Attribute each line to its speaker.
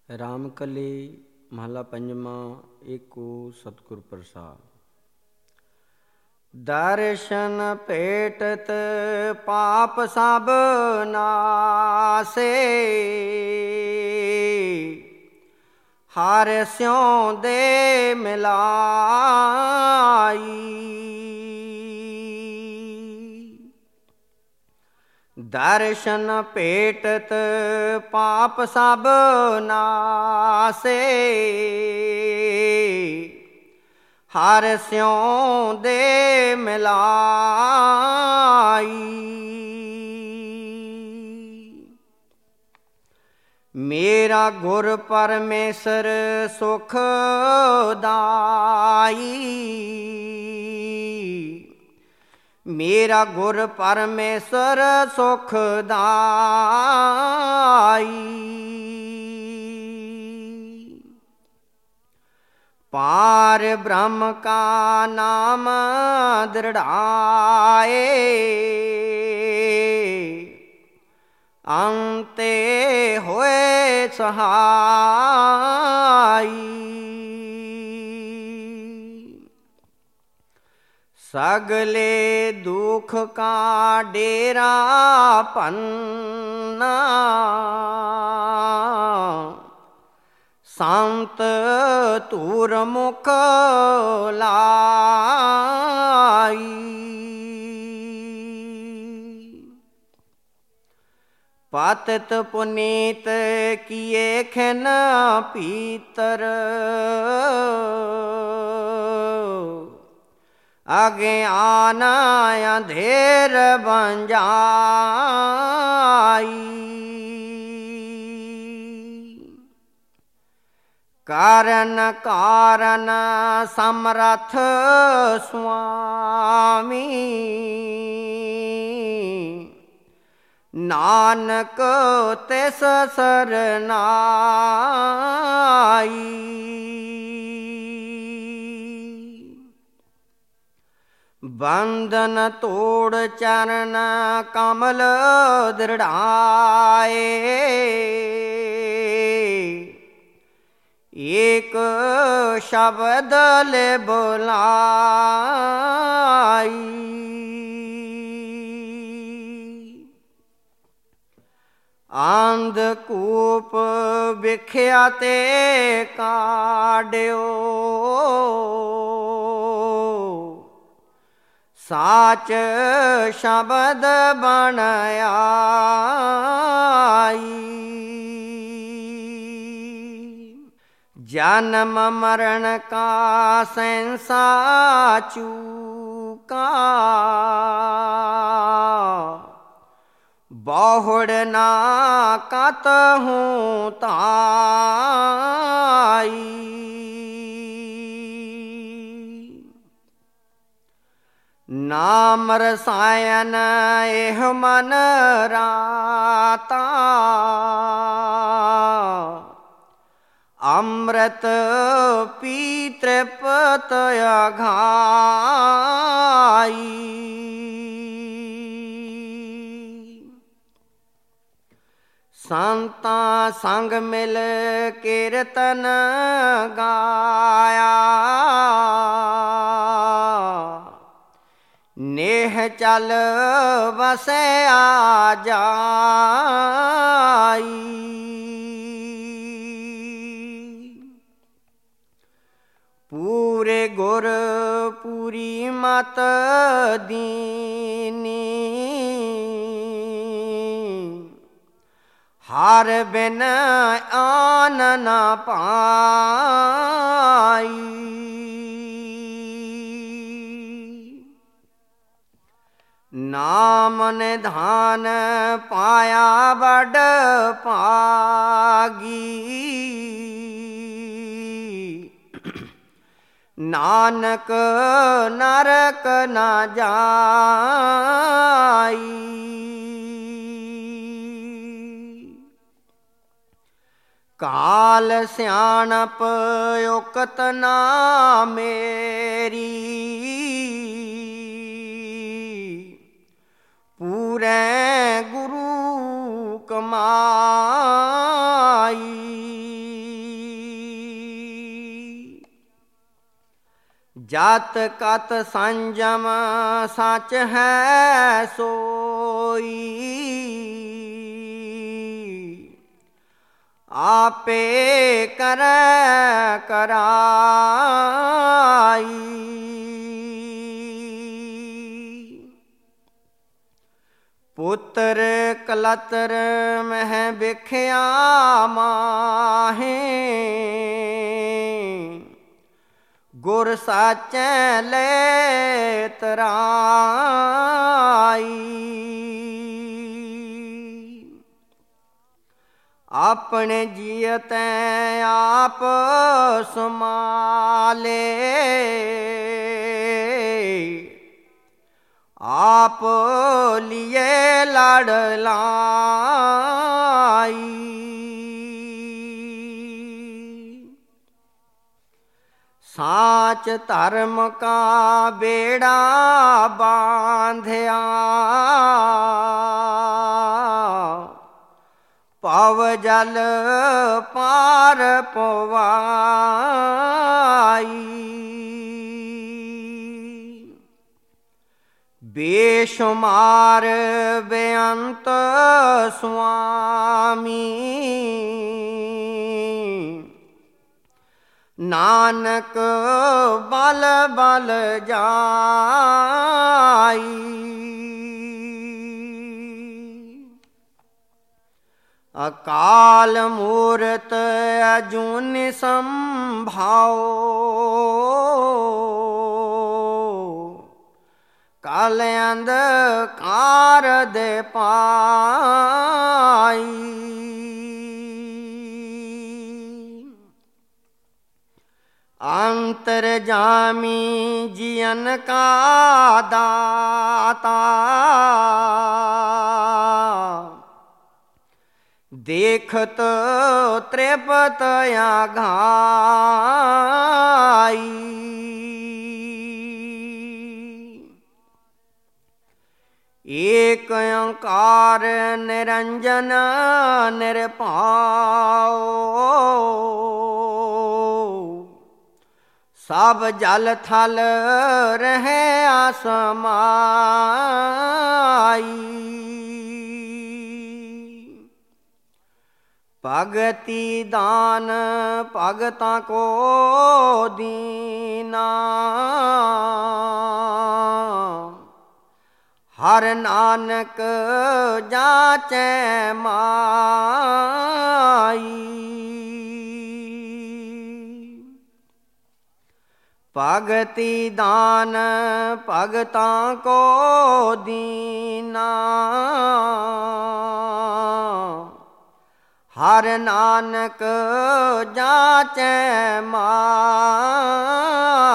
Speaker 1: ਰਾਮ ਕਲੀ ਮਹਲਾ ਪੰਜਵਾਂ। ਏਕੋ ਸਤਿਗੁਰ ਪ੍ਰਸਾਦਿ। ਦਰਸ਼ਨ ਭੇਟਤ ਪਾਪ ਸਭ ਨਾਸੇ, ਹਰਿ ਸਿਉ ਦੇ ਮਿਲਾਈ। ਦਰਸ਼ਨ ਭੇਟਤ ਪਾਪ ਸਭ ਨਾਸੇ, ਹਰਿ ਸਿਉ ਦੇ ਮਿਲਾਈ। ਮੇਰਾ ਗੁਰ ਪਰਮੇਸ਼ਰ ਸੁਖ ਦਾਈ, ਮੇਰਾ ਗੁਰ ਪਰਮੇਸ਼ਰ ਸੁਖ ਦਾਈ। ਪਾਰ ਬ੍ਰਹਮ ਕਾ ਨਾਮ ਦ੍ਰਿੜਾਏ, ਅੰਤੇ ਹੋਏ ਸਹਾਈ। ਸਗਲੇ ਦੁਖ ਕਾ ਡੇਰਾ ਭੰਨਾ, ਸੰਤ ਧੂਰ ਮੁਖ ਲਾਈ। ਪਤਿਤ ਪੁਨੀਤ ਕੀਏ ਖਿਨ ਪੀਤਰ, ਅਗਿਆਨ ਅੰਧੇਰ ਬੰਝਾਈ। ਕਰਨ ਕਾਰਨ ਸਮਰਥ ਸੁਆਮੀ, ਨਾਨਕ ਤਿਸ ਸਰਨਾਈ। ਬੰਧਨ ਤੋੜ ਚਰਨ ਕਮਲ ਦ੍ਰਿੜਾਏ, ਏਕ ਸ਼ਬਦ ਲੈ ਬੁਲਾਈ। ਅੰਧਕੂਪ ਵਿਖਿਆ ਤੇ ਕਾਢਿਓ, ਸਾਚ ਸ਼ਬਦ ਬਣ ਆਈ। ਜਨਮ ਮਰਨ ਕਾ ਸੈਂਸਾ ਚੂਕਾ, ਬਹੁੜ ਨਾ ਕਤਹੁ ਤਾਈ। ਨਾਮ ਰਸਾਇਨ ਇਹ ਮਨ ਰਾਤਾ, ਅੰਮ੍ਰਿਤ ਪੀ ਤ੍ਰਿਪਤ ਅਘਾਈ। ਸੰਤਾਂ ਸੰਗ ਮਿਲ ਕੀਰਤਨ ਗਾਇਆ, ਨੇਹ ਚਲ ਵਸਿਆ ਜਾਈ। ਪੂਰੇ ਗੁਰ ਪੂਰੀ ਮਤ ਦੀਨੀ, ਹਰ ਬਿਨ ਆਨ ਨ ਪਾਈ। ਨਾਮ ਨਿਧਾਨ ਪਾਇਆ ਬੜ ਭਾਗੀ, ਨਾਨਕ ਨਰਕ ਨ ਜਾਈ। ਕਾਲ ਸਿਆਣਪ ਉਕਤ ਨਾ ਮੇਰੀ, ਪੂਰੇ ਗੁਰੂ ਕਮਾਈ। ਜਤ ਕਤ ਸੰਜਮ ਸਚ ਹੈ ਸੋਈ, ਆਪੇ ਕਰੈ ਕਰਾਈ। ਪੁੱਤਰ ਕਲਤਰ ਮਹਿ ਬਿਖਿਆ ਮਾਹੇ, ਗੁਰ ਸਾਚੈ ਲੈ ਤਰਾਈ। ਆਪਣੇ ਜੀਅਤੈ ਆਪ ਸਮਾਲੇ, ਆਪ ਲਿਏ ਲੜ ਲਾਈ। ਸਾਚ ਧਰਮ ਕਾ ਬੇੜਾ ਬਾਂਧਿਆ, ਪਵ ਜਲ ਪਾਰ ਪਵਾਈ। ਬੇਸ਼ੁਮਾਰ ਬੇਅੰਤ ਸੁਆਮੀ, ਨਾਨਕ ਬਲ ਬਲ ਜਾਈ। ਅਕਾਲ ਮੂਰਤ ਅਜੂਨੀ ਸੰਭਾਓ, ਕਲ ਅੰਧਕਾਰ ਦੇ ਪਾਈ। ਅੰਤਰਜਾਮੀ ਜੀਅਨ ਕਾ ਦਾਤਾ, ਦੇਖਤ ਤ੍ਰਿਪਤ ਆਘਾਈ। ਏਕ ਓੰਕਾਰ ਨਿਰੰਜਨ ਨਿਰਭਉ, ਸਭ ਜਲ ਥਲ ਰਹਿ ਆਸਮਾਈ। ਭਗਤੀ ਦਾਨ ਭਗਤਾਂ ਕੋ ਦੀਨਾ, ਹਰ ਨਾਨਕ ਜਾਚੈ ਮਾਈ। ਭਗਤੀ ਦਾਨ ਭਗਤਾਂ ਕੋ ਦੀਨਾ, ਹਰ ਨਾਨਕ ਜਾਚੈ ਮਾਈ।